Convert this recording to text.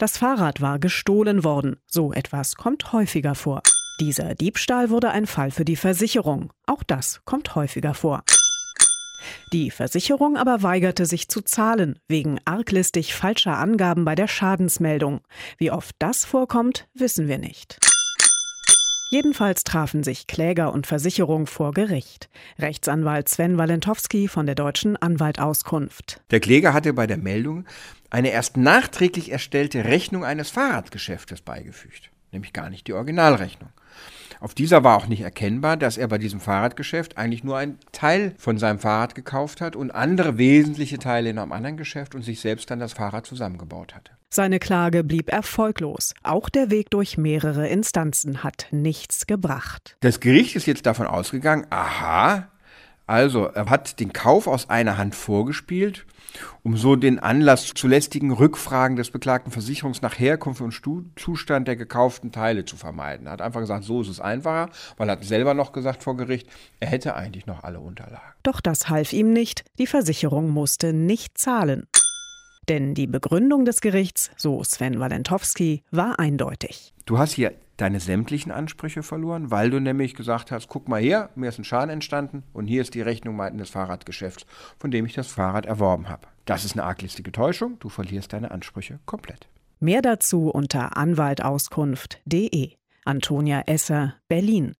Das Fahrrad war gestohlen worden. So etwas kommt häufiger vor. Dieser Diebstahl wurde ein Fall für die Versicherung. Auch das kommt häufiger vor. Die Versicherung aber weigerte sich zu zahlen, wegen arglistig falscher Angaben bei der Schadensmeldung. Wie oft das vorkommt, wissen wir nicht. Jedenfalls trafen sich Kläger und Versicherung vor Gericht. Rechtsanwalt Sven Walentowski von der Deutschen Anwaltauskunft. Der Kläger hatte bei der Meldung eine erst nachträglich erstellte Rechnung eines Fahrradgeschäftes beigefügt, nämlich gar nicht die Originalrechnung. Auf dieser war auch nicht erkennbar, dass er bei diesem Fahrradgeschäft eigentlich nur einen Teil von seinem Fahrrad gekauft hat und andere wesentliche Teile in einem anderen Geschäft und sich selbst dann das Fahrrad zusammengebaut hatte. Seine Klage blieb erfolglos. Auch der Weg durch mehrere Instanzen hat nichts gebracht. Das Gericht ist jetzt davon ausgegangen, also er hat den Kauf aus einer Hand vorgespielt, um so den Anlass zu lästigen Rückfragen des beklagten Versicherungs nach Herkunft und Zustand der gekauften Teile zu vermeiden. Er hat einfach gesagt, so ist es einfacher, weil er hat selber noch gesagt vor Gericht, er hätte eigentlich noch alle Unterlagen. Doch das half ihm nicht. Die Versicherung musste nicht zahlen. Denn die Begründung des Gerichts, so Sven Walentowski, war eindeutig. Du hast hier deine sämtlichen Ansprüche verloren, weil du nämlich gesagt hast, guck mal her, mir ist ein Schaden entstanden und hier ist die Rechnung meines Fahrradgeschäfts, von dem ich das Fahrrad erworben habe. Das ist eine arglistige Täuschung, du verlierst deine Ansprüche komplett. Mehr dazu unter anwaltauskunft.de. Antonia Esser, Berlin.